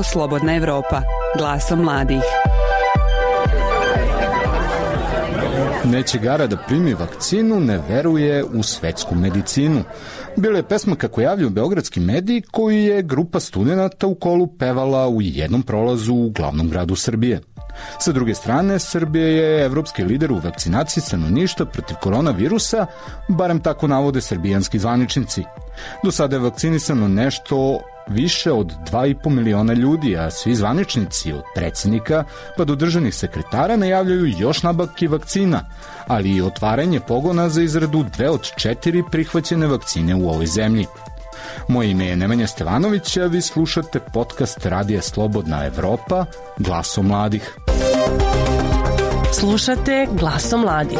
Radio Slobodna Evropa, glasom mladih. Neće gara da primi vakcinu, ne veruje u svetsku medicinu. Bila je pesma, kako javljaju beogradski mediji, koju je grupa studenata u kolu pevala u jednom prolazu u glavnom gradu Srbije. Sa druge strane, Srbija je evropski lider u vakcinaciji stanovništva protiv koronavirusa, barem tako navode srbijanski zvaničnici. Do sada je vakcinisano nešto više od 2,5 miliona ljudi, a svi zvaničnici od predsjednika pa do državnih sekretara najavljaju još nabavki vakcina, ali i otvaranje pogona za izradu 2 od 4 prihvaćene vakcine u ovoj zemlji. Moje ime je Nemanja Stevanović, a vi slušate podcast Radija Slobodna Evropa, glasom mladih. Slušate glasom mladih.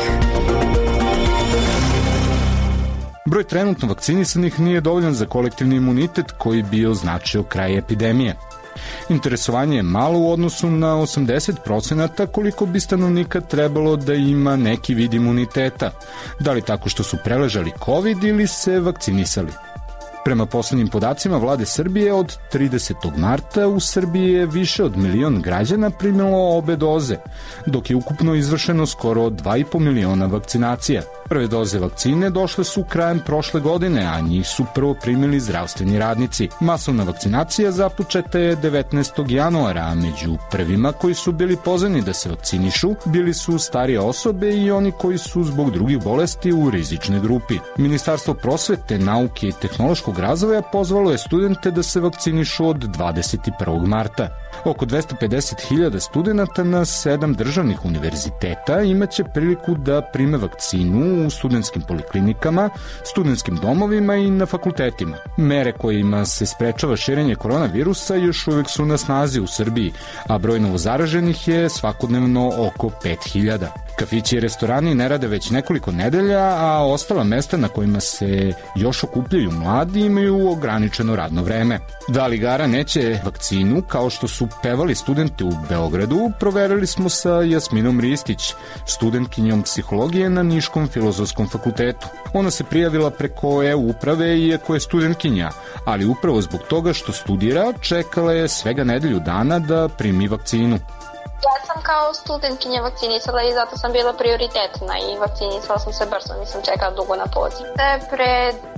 Broj trenutno vakcinisanih nije dovoljan za kolektivni imunitet koji bi označio kraj epidemije. Interesovanje je malo u odnosu na 80% koliko bi stanovnika trebalo da ima neki vid imuniteta, da li tako što su preležali COVID ili se vakcinisali. Prema poslednjim podacima vlade Srbije, od 30. marta u Srbiji je više od 1 milion građana primilo obe doze, dok je ukupno izvršeno skoro 2,5 miliona vakcinacija. Prve doze vakcine došle su krajem prošle godine, a njih su prvo primili zdravstveni radnici. Masovna vakcinacija započeta je 19. januara, a među prvima koji su bili pozvani da se vakcinišu bili su starije osobe i oni koji su zbog drugih bolesti u rizičnoj grupi. Ministarstvo prosvete, nauke i tehnološkog razvoja pozvalo je studente da se vakcinišu od 21. marta. Oko 250.000 studenta na 7 državnih univerziteta imaće priliku da prime vakcinu u studentskim poliklinikama, studentskim domovima i na fakultetima. Mere kojima se sprečava širenje koronavirusa još uvek su na snazi u Srbiji, a broj novozaraženih je svakodnevno oko 5.000. Kafići i restorani ne rade već nekoliko nedelja, a ostala mesta na kojima se još okupljaju mladi imaju ograničeno radno vreme. Da li gara neće vakcinu, kao što su pevali studenti u Beogradu, proverili smo sa Jasminom Ristić, studentkinjom psihologije na Niškom filozofskom fakultetu. Ona se prijavila preko e-uprave iako je studentkinja, ali upravo zbog toga što studira, čekala je svega nedelju dana da primi vakcinu. Ja sam kao studentkinja vakcinisala i zato sam bila prioritetna i vakcinisala sam se brzo, nisam čekala dugo na poziv. Pre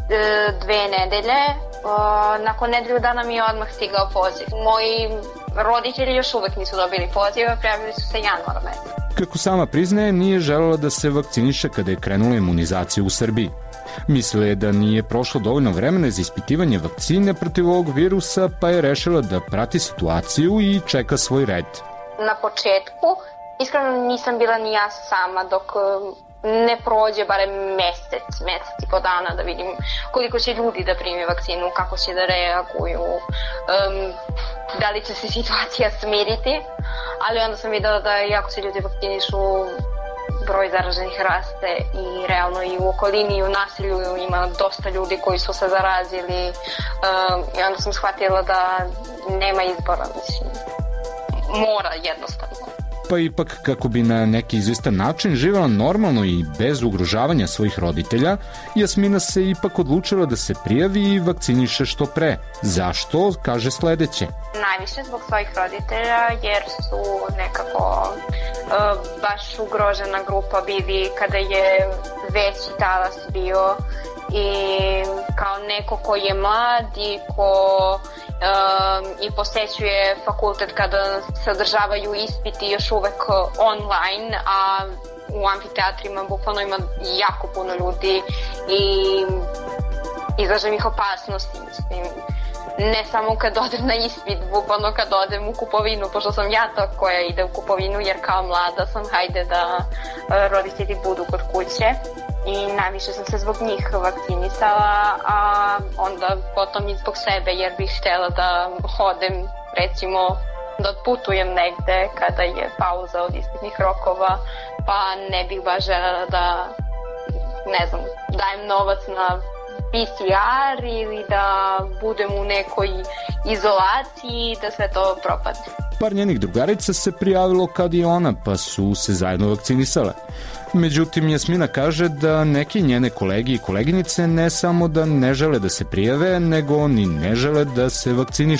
2 nedelje, nakon nedelju dana mi je odmah stigao poziv. Moji roditelji još uvek nisu dobili poziv, prijavili su se januara meseca. Kako sama priznaje, nije želela da se vakciniše kada je krenula imunizacija u Srbiji. Mislila je da nije prošlo dovoljno vremena za ispitivanje vakcine protiv ovog virusa, pa je rešila da prati situaciju i čeka svoj red. Na početku, iskreno nisam bila ni ja sama dok ne prođe barem mesec i po dana da vidim koliko će ljudi da primi vakcinu, kako će da reaguju, da li će se situacija smiriti, ali onda sam videla da iako se ljudi vakcinišu, broj zaraženih raste i realno i u okolini i u naselju ima dosta ljudi koji su se zarazili i onda sam shvatila da nema izbora, mislim. Mora jednostavno. Pa ipak, kako bi na neki izvestan način živela normalno i bez ugrožavanja svojih roditelja, Jasmina se ipak odlučila da se prijavi i vakciniše što pre. Zašto? Kaže sledeće. Najviše zbog svojih roditelja, jer su nekako baš ugrožena grupa bili kada je veći talas bio i kao neko ko je mlad i ko i posećuje fakultet kada se održavaju ispiti još uvek online, a u amfiteatrima bukvalno ima jako puno ljudi i izlažem ih opasnosti, mislim. Ne samo kad odem na ispit, bukvalno kad odem u kupovinu, pošto sam ja ta koja ide u kupovinu, jer kao mlada sam, hajde da roditelji budu kod kuće. I najviše sam se zbog njih vakcinisala, a onda potom i zbog sebe, jer bih htjela da hodem, recimo, da putujem negde kada je pauza od ispitnih rokova, pa ne bih baš želela da, ne znam, dajem novac na PCR ili da budem u nekoj izolaciji i da sve to propadne. Par njenih drugarica se prijavilo kad i ona, pa su se zajedno vakcinisale. Međutim, Jasmina kaže da neki njene kolegi i koleginice ne samo da ne žele da se prijave, nego ni ne žele da se vakcinišu.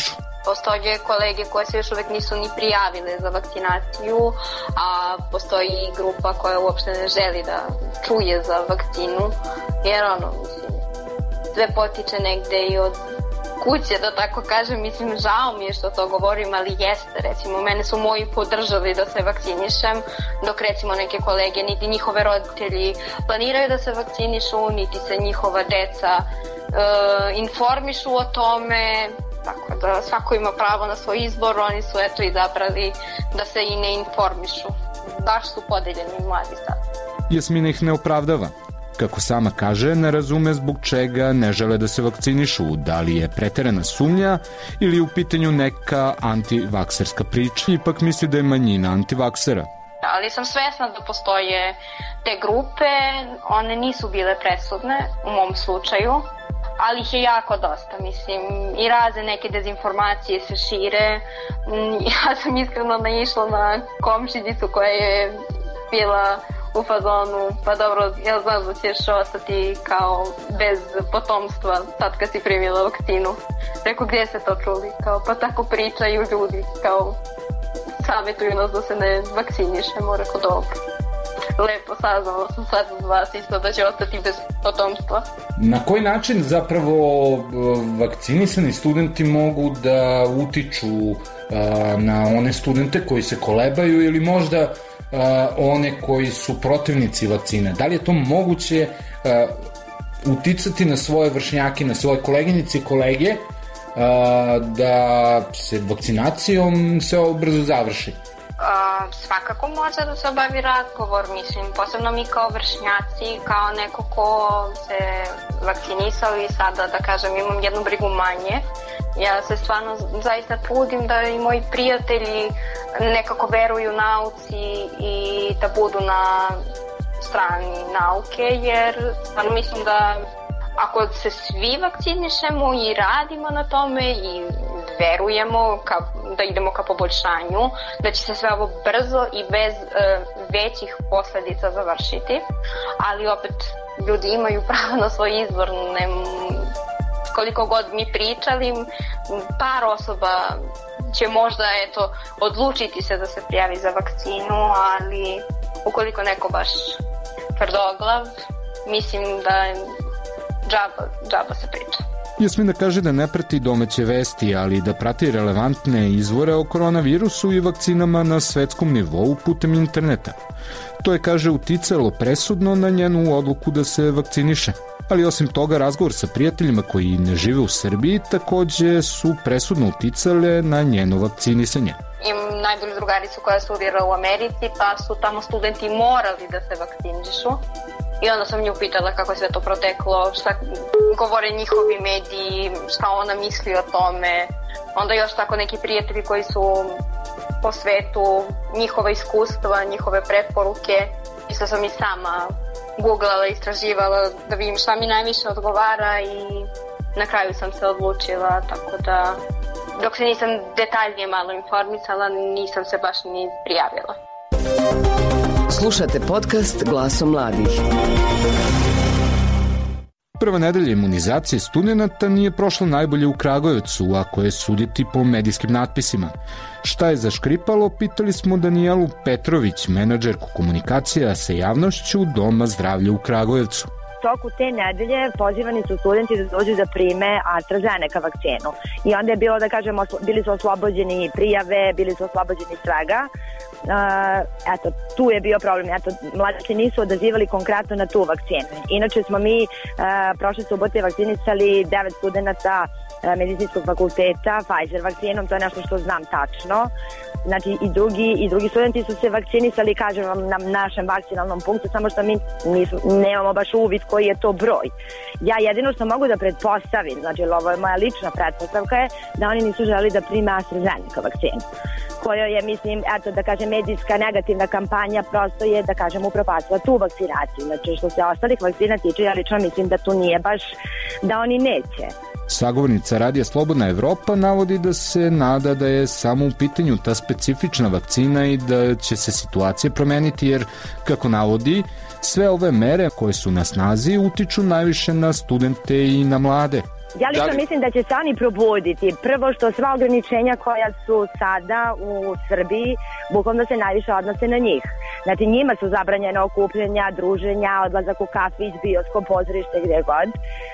Postoje kolege koje se još uvek nisu ni prijavile za vakcinaciju, a postoji i grupa koja uopšte ne želi da čuje za vakcinu, jer sve potiče negde i od kuće, da tako kažem. Mislim, žao mi je što to govorim, ali jeste. Recimo, mene su moji podržali da se vakcinišem, dok recimo neke kolege, niti njihove roditelji planiraju da se vakcinišu, niti se njihova deca informišu o tome. Tako da svako ima pravo na svoj izbor, oni su eto izabrali da se i ne informišu. Baš su podeljeni mladi sad. Jasmina ih ne opravdava. Kako sama kaže, ne razume zbog čega ne žele da se vakcinišu, da li je preterana sumnja ili u pitanju neka antivakserska priča. Ipak misli da je manjina antivaksera. Ali sam svesna da postoje te grupe, one nisu bile presudne u mom slučaju, ali ih je jako dosta, mislim, i razne neke dezinformacije se šire. Ja sam iskreno naišla na komšinicu koja je bila u fazonu, pa dobro, ja znam da ćeš ostati kao bez potomstva sad kad si primila vakcinu. Rekao, gdje se to čuli? Kao, pa tako pričaju ljudi, kao savjetuju nas da se ne vakcinišemo. Rekao, dobro. Lepo saznala sam sad od vas isto da će ostati bez potomstva. Na koji način zapravo vakcinisani studenti mogu da utiču na one studente koji se kolebaju ili možda one koji su protivnici vakcine? Da li je to moguće uticati na svoje vršnjake, na svoje koleginice i kolege da se vakcinacijom sve brzo završi? Svakako može da se obavi razgovor, mislim, posebno mi kao vršnjaci, kao neko ko se vakcinisao i sada, da kažem, imam jednu brigu manje. Ja se stvarno zaista trudim da i moji prijatelji nekako veruju nauci i da budu na strani nauke, jer stvarno mislim da ako se svi vakcinišemo i radimo na tome i verujemo da idemo ka poboljšanju, da će se sve ovo brzo i bez većih posledica završiti, ali opet ljudi imaju pravo na svoj izbor. Koliko god mi pričali, par osoba će možda odlučiti se da se prijavi za vakcinu, ali ukoliko neko baš tvrdoglav, mislim da džaba se priča. Jasmina kaže da ne prati domaće vesti, ali da prati relevantne izvore o koronavirusu i vakcinama na svetskom nivou putem interneta. To je, kaže, uticalo presudno na njenu odluku da se vakciniše. Ali osim toga, razgovor sa prijateljima koji ne žive u Srbiji takođe su presudno uticale na njeno vakcinisanje. Imam najbolju drugaricu koja studira u Americi, pa su tamo studenti morali da se vakcinišu. I onda sam nju pitala kako je sve to proteklo, šta govore njihovi mediji, šta ona misli o tome. Onda još tako neki prijatelji koji su po svetu, njihova iskustva, njihove preporuke. Isto sam i sama googlala, istraživala da vidim šta mi najviše odgovara i na kraju sam se odlučila, tako da dok se nisam detaljnije malo informisala, nisam se baš ni prijavila. Slušate podcast Glasom mladih. Prva nedelja imunizacije studenata nije prošla najbolje u Kragujevcu, ako je suditi po medijskim natpisima. Šta je zaškripalo, pitali smo Danijelu Petrović, menadžerku komunikacija sa javnošću Doma zdravlja u Kragujevcu. Toku te nedelje pozivani su studenti da dođu da prime AstraZeneca vakcinu. I onda je bilo, da kažemo, bili su oslobođeni prijave, bili su oslobođeni svega. Tu je bio problem. Mladi se nisu odazivali konkretno na tu vakcinu. Inače smo mi prošle subote vakcinisali 9 studenta medicinskog fakulteta Pfizer vakcinom, to je nešto što znam tačno. Znači i drugi studenti su se vakcinisali, kažem vam, na našem vakcinalnom punktu, samo što mi nemamo baš uvid koji je to broj. Ja jedino što mogu da pretpostavim, znači ovo je moja lična pretpostavka, je da oni nisu želi da prime AstraZeneca vakcinu, koja je, mislim, da kažem, medijska negativna kampanja prosto je, da kažem, upropastila tu vakcinaciju. Znači, što se ostalih vakcina tiče, ja lično mislim da tu nije baš, da oni neće. Sagovornica Radija Slobodna Evropa navodi da se nada da je samo u pitanju ta specifična vakcina i da će se situacija promeniti, jer, kako navodi, sve ove mere koje su na snazi utiču najviše na studente i na mlade. Ja lično mislim da će se oni probuditi. Prvo što sva ograničenja koja su sada u Srbiji, bukvalno se najviše odnose na njih. Znači njima su zabranjene okupljanja, druženja, odlazak u kafić, bioskop, pozorište, gdje god.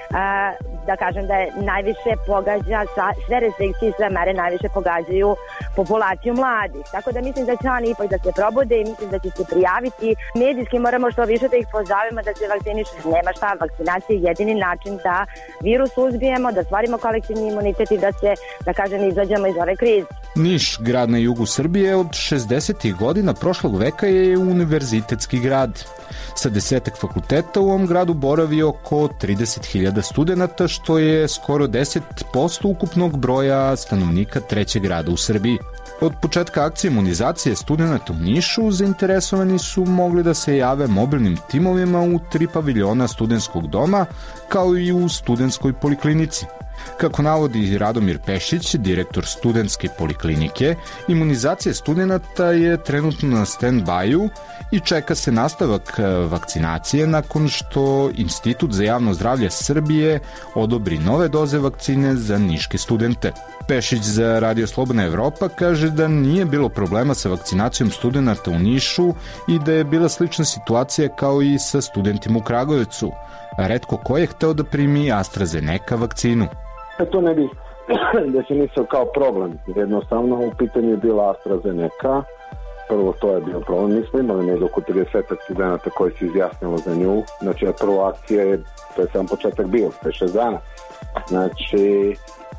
Da kažem da je najviše pogađa, sve restrikcije i sve mere najviše pogađaju populaciju mladih. Tako da mislim da će oni ipak da se probude i mislim da će se prijaviti. Medijski moramo što više da ih pozovemo da se vakcinišu. Nema šta, vakcinacija je jedini način da virus uzbijemo, da stvarimo kolektivni imunitet i da se, da kažem, izađemo iz ove krize. Niš, grad na jugu Srbije, od 60. godina prošlog veka je univerzitetski grad. Sa 10 fakulteta u ovom gradu boravi oko 30.000 studenata, što je skoro 10% ukupnog broja stanovnika trećeg grada u Srbiji. Od početka akcije imunizacije studenata u Nišu zainteresovani su mogli da se jave mobilnim timovima u 3 paviljona studentskog doma, kao i u studentskoj poliklinici. Kako navodi Radomir Pešić, direktor studentske poliklinike, imunizacija studenata je trenutno na stand-by-u i čeka se nastavak vakcinacije nakon što Institut za javno zdravlje Srbije odobri nove doze vakcine za niške studente. Pešić za Radio Slobodna Evropa kaže da nije bilo problema sa vakcinacijom studenata u Nišu i da je bila slična situacija kao i sa studentima u Kragujevcu. Retko ko je hteo da primi AstraZeneca vakcinu. To ne bi definisao kao problem. Jednostavno u pitanju je bila AstraZeneca. Prvo to je bio problem. Mi smo imali nego oko 30 studenata koji se izjasnilo za nju. Znači prva akcija je, to je sam početak bio, 5-6 dana. Znači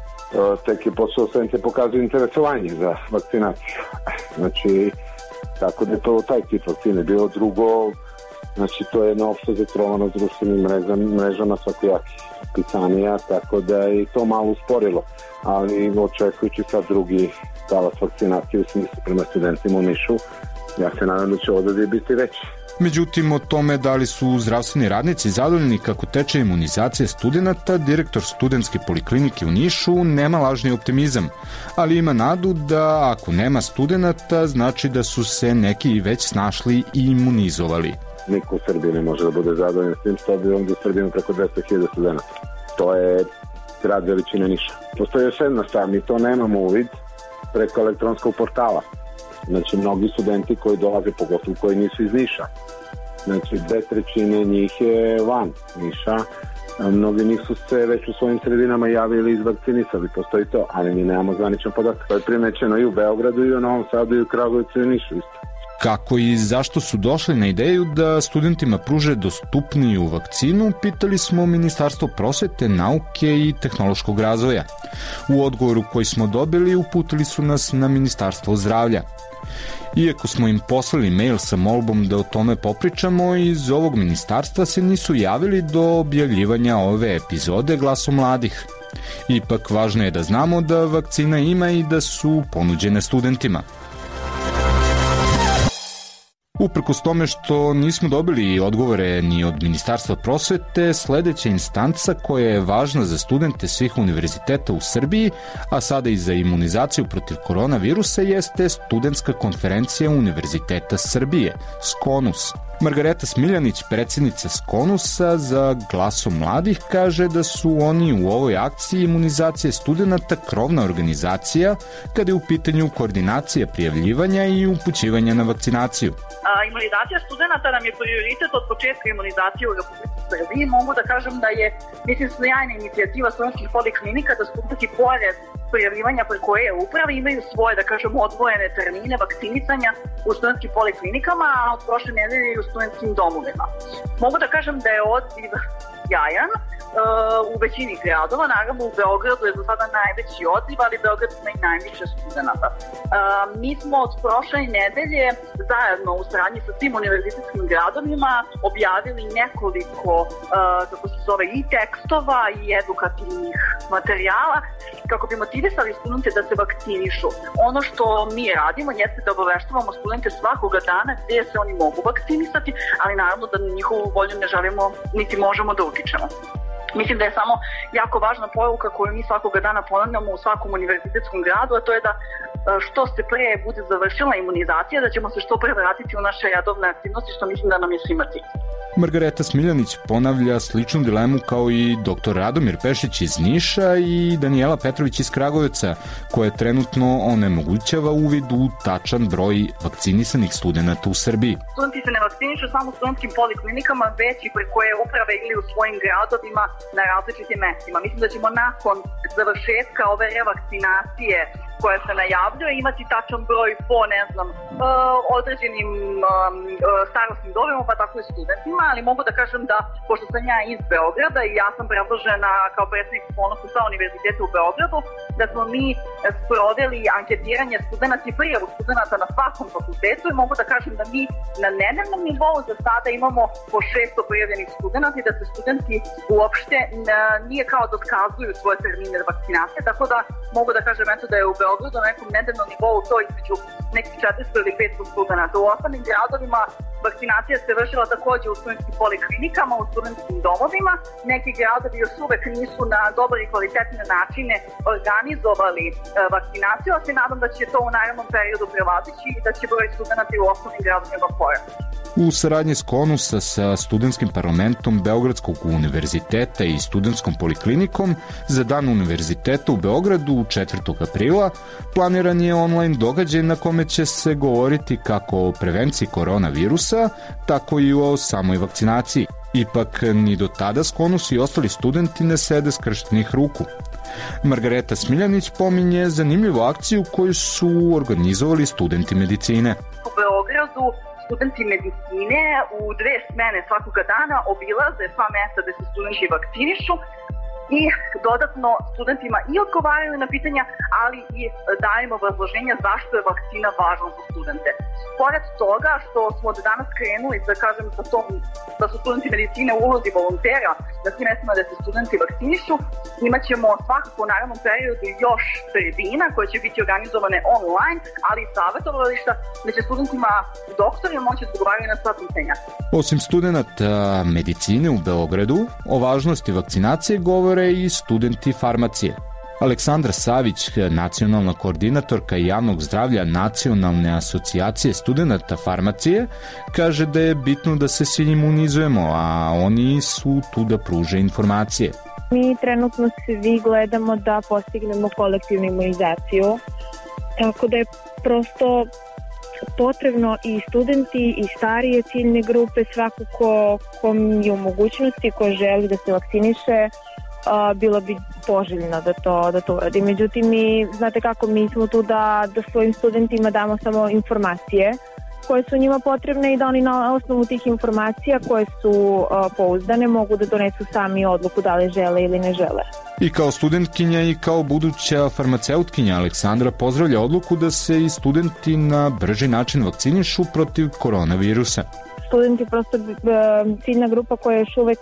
tek je posao studenti pokazuju interesovanje za vakcinaciju. Znači tako da je prvo taj tip vakcine. Bilo drugo, znači to je jedno opšte zatrovano s društvenim mrežama svakojakih pisanija, tako da je to malo usporilo, ali očekujući sad drugi talas vakcinacije u smislu prema studentima u Nišu, ja se nadam da će odaziv biti veći. Međutim, o tome da li su zdravstveni radnici zadovoljni kako teče imunizacija studenata, direktor studentske poliklinike u Nišu nema lažni optimizam, ali ima nadu da ako nema studenata, znači da su se neki već snašli i imunizovali. Niko u Srbiji ne može da bude zadovoljan s tim, što bi onda u Srbiji ima preko 200.000 studenta. To je grad veličine Niša. Postoji još jedna stvar, mi to nemamo uvid preko elektronskog portala. Znači, mnogi studenti koji dolaze, pogotovo koji nisu iz Niša. Znači, 2/3 njih je van Niša. Mnogi njih su se već u svojim sredinama javili i izvakcinisali, postoji to, ali mi nemamo zvaničan podatak. To je primećeno i u Beogradu, i u Novom Sadu, i u Kragujevcu, i u Nišu isto. Kako i zašto su došli na ideju da studentima pruže dostupniju vakcinu, pitali smo Ministarstvo prosvete, nauke i tehnološkog razvoja. U odgovoru koji smo dobili uputili su nas na Ministarstvo zdravlja. Iako smo im poslali mail sa molbom da o tome popričamo, iz ovog ministarstva se nisu javili do objavljivanja ove epizode Glasom mladih. Ipak važno je da znamo da vakcina ima i da su ponuđene studentima. Uprkos tome što nismo dobili odgovore ni od Ministarstva prosvete, sledeća instanca koja je važna za studente svih univerziteta u Srbiji, a sada i za imunizaciju protiv koronavirusa, jeste Studentska konferencija Univerziteta Srbije, SKONUS. Margareta Smiljanić, predsjednica SKONUS-a za Glasom mladih, kaže da su oni u ovoj akciji imunizacije studenta krovna organizacija kada je u pitanju koordinacija prijavljivanja i upućivanja na vakcinaciju. Imunizacija studenta nam je prioritet od početka imunizacije u Republici Srbiji. Mogu da kažem da je, mislim, sjajna inicijativa studentskih poliklinika da studenti pored prijavljivanja preko e-uprave imaju svoje, da kažem, odvojene termine vakcinisanja u studentskim poliklinikama, a od prošle nedelje i u studentskim domovima. Mogu da kažem da je odziv jajan u većini gradova, naravno u Beogradu je za sada najveći odziv, ali Beograd ima i najviše studenta. Mi smo od prošle nedelje zajedno u saradnji sa svim univerzitetskim gradovima objavili nekoliko, kako se zove, i tekstova i edukativnih materijala kako bi motivisali studente da se vakcinišu. Ono što mi radimo jeste da obaveštavamo studente svakoga dana gde se oni mogu vakcinisati, ali naravno da na njihovu volju ne želimo niti možemo da utičemo. Mislim da je samo jako važna poruka koju mi svakoga dana ponavljamo u svakom univerzitetskom gradu, a to je da što se pre bude završila imunizacija, da ćemo se što pre vratiti u naše redovne aktivnosti, što mislim da nam je svima cilj. Margareta Smiljanić ponavlja sličnu dilemu kao i dr. Radomir Pešić iz Niša i Danijela Petrović iz Kragujevca, koja trenutno onemogućava uvid u tačan broj vakcinisanih studenata u Srbiji. Studenti se ne vakcinišu samo u studentskim poliklinikama, već i preko uprave ili u svojim gradovima na različitim mestima. Mislim da ćemo nakon završetka ove revakcinacije koja se najavljuje imati tačan broj po, određenim starostnim dobima, pa tako i studentima, ali mogu da kažem da, pošto sam ja iz Beograda i ja sam predložena kao predsednik Ponosa sa univerziteta u Beogradu, da smo mi sproveli anketiranje studenta i prijavu studenta na svakom fakultetu i mogu da kažem da mi na nedeljnom nivou za sada imamo po 600 prijavljenih studenta i da se studenti uopšte nije kao da otkazuju svoje termine vakcinacije, tako da mogu da kažem da je u Beogradu na nekom nedeljnom nivou to između nekih 400 ili 500 studenta. U ostalim gradovima vakcinacija se vršila takođe u studentskim poliklinikama, u studentskim domovima. Neki gradovi još uvek nisu na dobre i kvalitetne načine organizovali vakcinaciju, a se nadam da će to u narednom periodu prevazići i da će broj studenta u osnovnim gradovima porasti. U saradnji s KONUSA sa Studentskim parlamentom Beogradskog univerziteta i Studentskom poliklinikom za Dan univerziteta u Beogradu 4. aprila planiran je online događaj na kome će se govoriti kako o prevenciji koronavirusa, tako i o samoj vakcinaciji. Ipak, ni do tada KONUS i ostali studenti ne sede skrštenih ruku. Margareta Smiljanić pominje zanimljivu akciju koju su organizovali studenti medicine. U Beogradu studenti medicine u 2 smene svakoga dana obilaze sva mesta gde se studenti vakcinišu i dodatno studentima i odgovaraju na pitanja, ali i dajemo obrazloženja zašto je vakcina važna za studente. Pored toga što smo od danas krenuli, da kažem, da su studenti medicine u ulozi volontera na svim mestima da se studenti vakcinišu, imat ćemo svakako u narednom periodu još tribina koje će biti organizovane online, ali i savjetovališta da će studentima i doktorima moći da odgovaraju na sva pitanja. Osim studenta medicine u Beogradu, o važnosti vakcinacije govore i studenti farmacije. Aleksandra Savić, nacionalna koordinatorka javnog zdravlja Nacionalne asocijacije studenta farmacije, kaže da je bitno da se svi imunizujemo, a oni su tu da pruže informacije. Mi trenutno svi gledamo da postignemo kolektivnu imunizaciju, tako da je prosto potrebno i studenti i starije ciljne grupe, svako ko je u mogućnosti, ko želi da se vakciniše, bilo bi poželjno da to uradi. Međutim, znate kako, mi smo tu da svojim studentima damo samo informacije koje su njima potrebne i da oni na osnovu tih informacija koje su pouzdane mogu da donesu sami odluku da li žele ili ne žele. I kao studentkinja i kao buduća farmaceutkinja Aleksandra pozdravlja odluku da se i studenti na brži način vakcinišu protiv koronavirusa. Studenti prosto ciljna grupa koja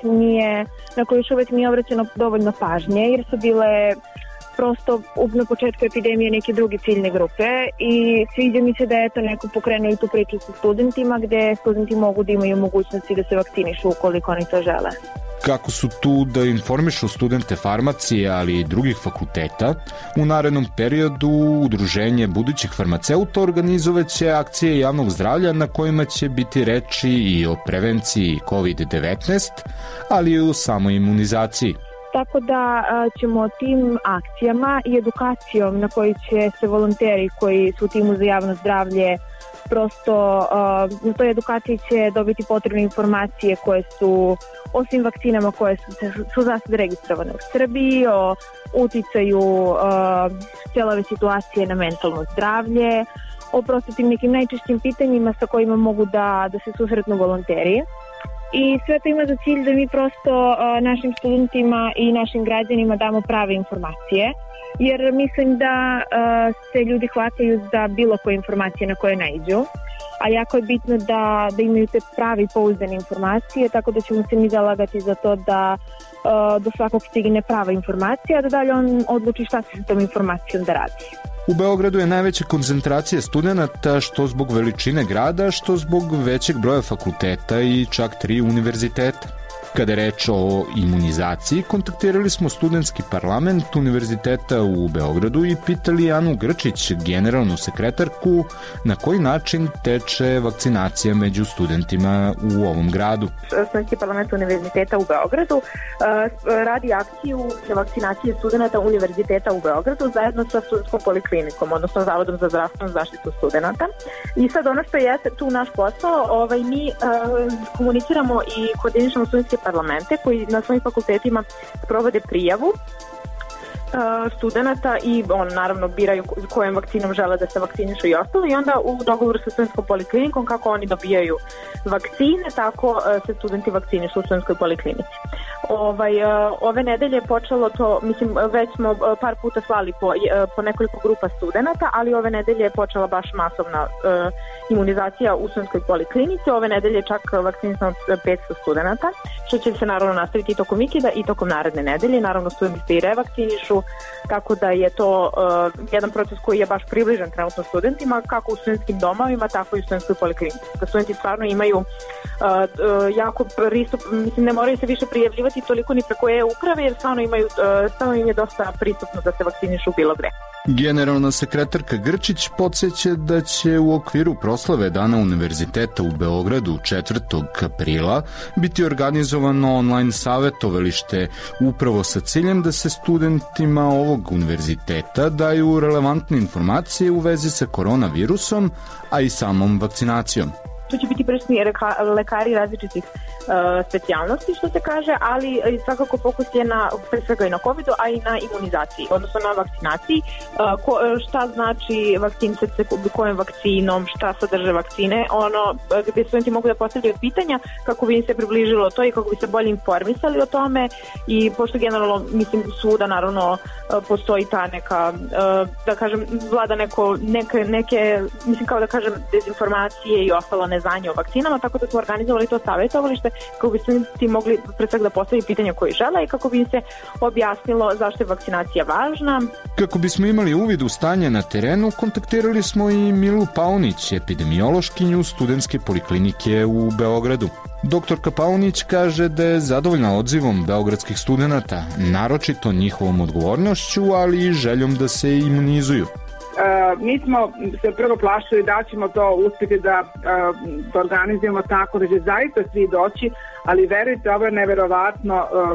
na koju još uvek nije obraćeno dovoljno pažnje, jer su bile prosto na početku epidemije neke druge ciljne grupe i sviđa mi se da je neko pokrenuli tu priču sa studentima gde studenti mogu da imaju mogućnosti da se vakcinišu ukoliko oni to žele. Kako su tu da informišu studente farmacije, ali i drugih fakulteta, u narednom periodu Udruženje budućih farmaceuta organizovaće akcije javnog zdravlja na kojima će biti reči i o prevenciji COVID-19, ali i o samoj imunizaciji. Tako da ćemo tim akcijama i edukacijom na kojoj će se volonteri koji su u timu za javno zdravlje prosto na toj edukaciji će dobiti potrebne informacije koje su o svim vakcinama koje su za sad registrovane u Srbiji, o uticaju cijele ove situacije na mentalno zdravlje, o prosto tim nekim najčešćim pitanjima sa kojima mogu da se susretnu volonteri. I sve to ima za cilj da mi prosto našim studentima i našim građanima damo prave informacije, jer mislim da se ljudi hvataju za bilo koje informacije na koje naiđu, a jako je bitno da imaju te prave i pouzdane informacije, tako da ćemo se mi zalagati za to da do svakog stigne prava informacija, a da dalje on odluči šta se s tom informacijom da radi. U Beogradu je najveća koncentracija studenta što zbog veličine grada, što zbog većeg broja fakulteta i čak 3 univerziteta. Kada je reč o imunizaciji, kontaktirali smo studentski parlament Univerziteta u Beogradu i pitali Anu Grčić, generalnu sekretarku, na koji način teče vakcinacija među studentima u ovom gradu. Studentski parlament Univerziteta u Beogradu radi akciju vakcinacije studenta Univerziteta u Beogradu zajedno sa studentskom poliklinikom, odnosno Zavodom za zdravstvenu zaštitu studenta. I sad ono što je tu naš posao, mi komuniciramo i koordinišemo studentske parlamente koji na svojim fakultetima provode prijavu studenta i naravno biraju kojom vakcinom žele da se vakcinišu i ostalo, i onda u dogovoru sa studentskom poliklinikom kako oni dobijaju vakcine, tako se studenti vakcinišu u studentskoj poliklinici. Ove nedelje je počelo to, već smo par puta slali po nekoliko grupa studenta, ali ove nedelje je počela baš masovna imunizacija u studentskoj poliklinici. Ove nedelje je čak vakcinisano 500 studenta, što će se naravno nastaviti i tokom vikenda i tokom naredne nedelje. Naravno, studenti se i revakcinišu, tako da je to jedan proces koji je baš približan trenutno studentima, kako u studentskim domovima, tako i u studentskoj poliklinici. Da studenti stvarno imaju jako pristup, ne moraju se više prijavljivati toliko ni preko e-uprave, jer stvarno im je dosta pristupno da se vakcinišu bilo gde. Generalna sekretarka Grčić podsjeća da će u okviru proslave Dana Univerziteta u Beogradu 4. aprila biti organizovano online savetovalište upravo sa ciljem da se studentima ovog univerziteta daju relevantne informacije u vezi sa koronavirusom, a i samom vakcinacijom. Tu će biti prisutni lekari različitih specijalnosti, što se kaže, ali svakako fokus je pre svega i na COVID-u, a i na imunizaciji, odnosno na vakcinaciji. Šta znači vakcinisati kojom vakcinom, šta sadrže vakcine, gde studenti mogu da postavljaju pitanja kako bi im se približilo to i kako bi se bolje informisali o tome, i pošto generalno, svuda naravno postoji ta neka, da kažem, vlada neke, kao da kažem, dezinformacije i ostalo neznanje o vakcinama, tako da smo organizovali to savjetovalište kako bi studenti mogli pre svega da postaviti pitanja koje žele i kako bi im se objasnilo zašto je vakcinacija važna. Kako bismo imali uvid u stanje na terenu, kontaktirali smo i Milu Paunić, epidemiološkinju studentske poliklinike u Beogradu. Doktorka Paunić kaže da je zadovoljna odzivom beogradskih studenata, naročito njihovom odgovornošću, ali i željom da se imunizuju. Mi smo se prvo plašili da ćemo to uspjeti da organizujemo tako da će zaista svi doći, ali verujte, ovo je neverovatno.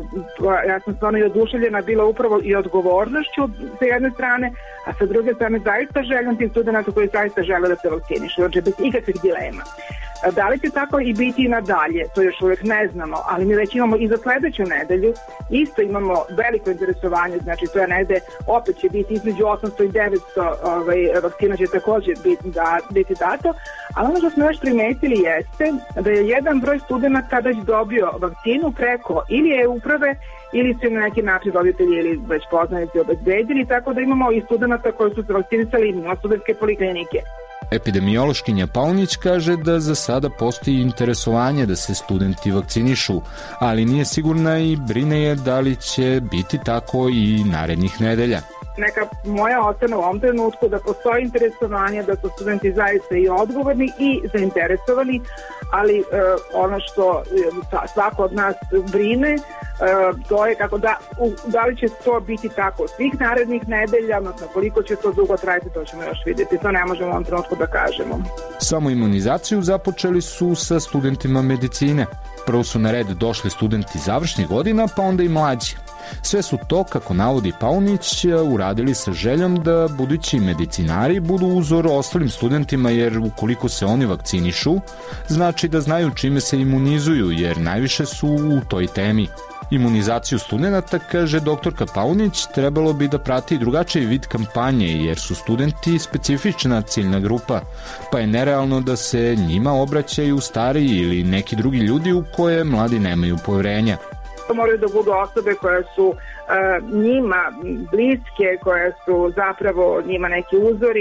Ja sam stvarno i oduševljena bila upravo i odgovornošću sa jedne strane, a sa druge strane zaista željom tih studenta koji zaista žele da se vakcinišu, znači bez ikakvih dilema. Da li će tako i biti i nadalje, to još uvijek ne znamo, ali mi već imamo i za sledeću nedelju, isto imamo veliko interesovanje, znači to je negde, opet će biti između 800 i 900 vakcina će također biti dato, ali ono što smo još primetili jeste da je jedan broj studenta već dobio vakcinu preko ili e-uprave ili su na neki način roditelji ili već poznanici obezbedili, tako da imamo i studenta koji su se vakcinisali na studentske poliklinike. Epidemiološkinja Paunić kaže da za sada postoji interesovanje da se studenti vakcinišu, ali nije sigurna i brine je da li će biti tako i narednih nedelja. Neka moja ocena u ovom trenutku da postoji interesovanje, da su studenti zaista i odgovorni i zainteresovani, ali ono što svako od nas brine, to je kako da li će to biti tako svih narednih nedelja, odnosno koliko će to dugo trajati, to ćemo još vidjeti, to ne možemo u ovom trenutku da kažemo. Samo imunizaciju započeli su sa studentima medicine. Prvo su na red došli studenti završnih godina, pa onda i mlađi. Sve su to, kako navodi Paunić, uradili sa željom da budući medicinari budu uzor ostalim studentima, jer ukoliko se oni vakcinišu, znači da znaju čime se imunizuju, jer najviše su u toj temi. Imunizaciju studenta, kaže doktorka Paunić, trebalo bi da prati drugačiji vid kampanje, jer su studenti specifična ciljna grupa, pa je nerealno da se njima obraćaju stariji ili neki drugi ljudi u koje mladi nemaju poverenja. To moraju da budu osobe koje su njima bliske, koje su zapravo njima neki uzori,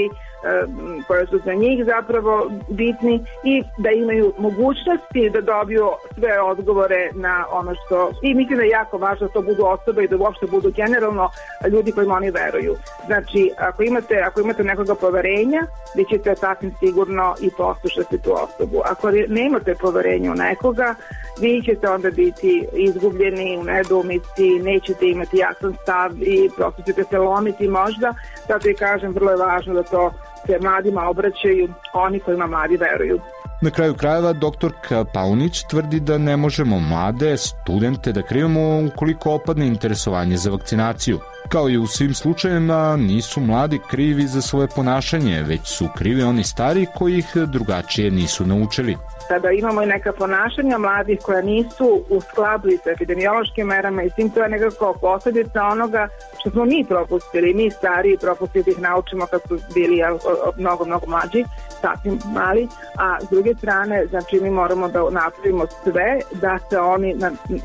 koje su za njih zapravo bitni i da imaju mogućnosti da dobiju sve odgovore na ono što, i mislim da je jako važno da to budu osobe i da uopšte budu generalno ljudi kojima oni veruju. Znači, ako imate nekoga poverenja, vi ćete sasvim sigurno i poslušati tu osobu. Ako nemate poverenja u nekoga, vi ćete onda biti izgubljeni u nedoumici, nećete imati jasan stav i prosto ćete se lomiti možda. Zato i kažem, vrlo je važno da to se mladima obraćaju oni kojima mladi veruju. Na kraju krajeva, doktorka Paunić tvrdi da ne možemo mlade studente da krivimo ukoliko opadne interesovanje za vakcinaciju. Kao i u svim slučajevima, nisu mladi krivi za svoje ponašanje, već su krivi oni stari koji ih drugačije nisu naučili. Kada imamo i neka ponašanja mladih koja nisu u skladu sa epidemiološkim merama i svim, to je nekako posljedica onoga što smo mi propustili, mi stariji propustili da ih naučimo kad su bili mnogo mlađi, sasvim mali, a s druge strane, znači mi moramo da napravimo sve da se oni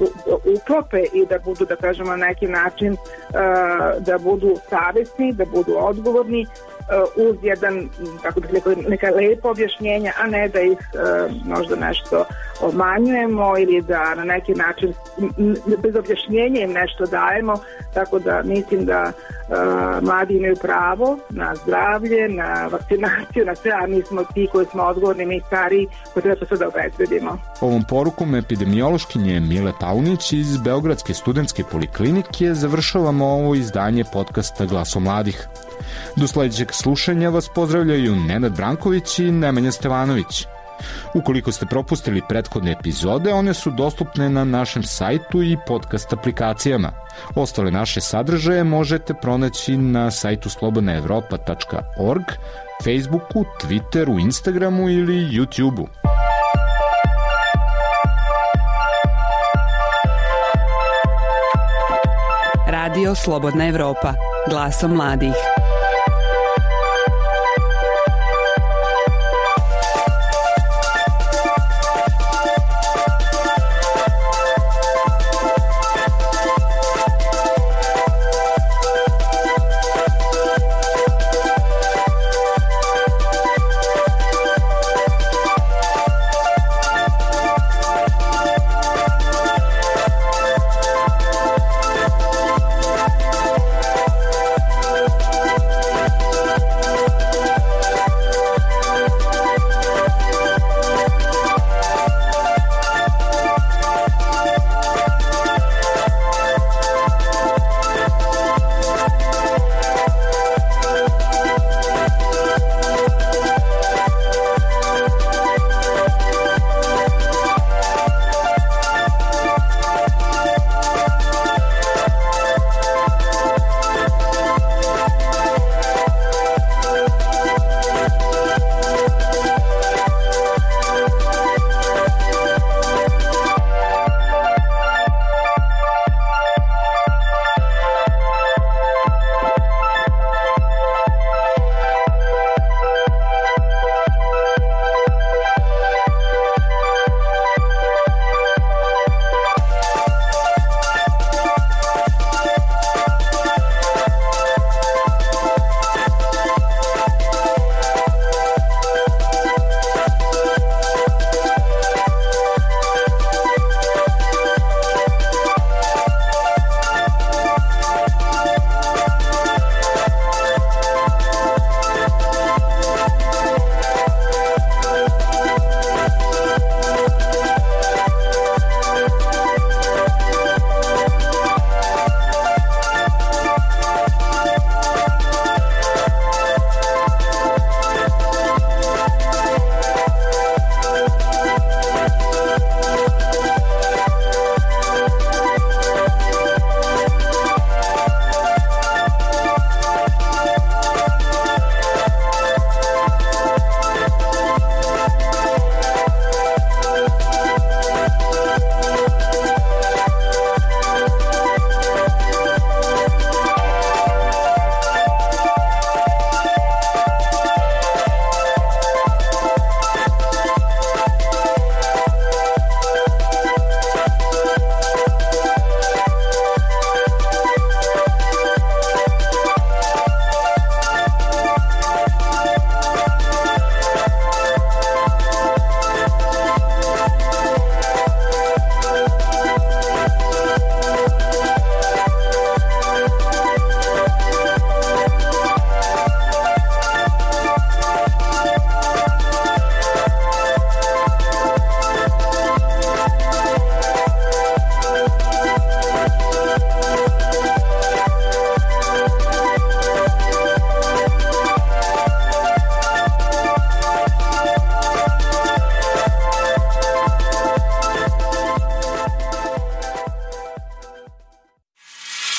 uklope i da budu, da kažemo, na neki način da budu savesni, da budu odgovorni, uz jedan, kako bih rekao, neka lepa objašnjenja, a ne da ih možda nešto obmanjujemo ili da na neki način bez objašnjenja im nešto dajemo, tako da mislim da mladi imaju pravo na zdravlje, na vakcinaciju, na sve, a mi smo ti koji smo odgovorni, mi stariji, koji treba to sve da obezbedimo. Ovom porukom epidemiološkinje Mile Paunić iz Beogradske studentske poliklinike završavamo ovo izdanje podcasta Glaso mladih. Do sledećeg slušanja vas pozdravljaju Nenad Branković i Nemanja Stevanović. Ukoliko ste propustili prethodne epizode, one su dostupne na našem sajtu i podcast aplikacijama. Ostale naše sadržaje možete pronaći na sajtu slobodnaevropa.org, Facebooku, Twitteru, Instagramu ili YouTubeu. Radio Slobodna Evropa, glasom mladih.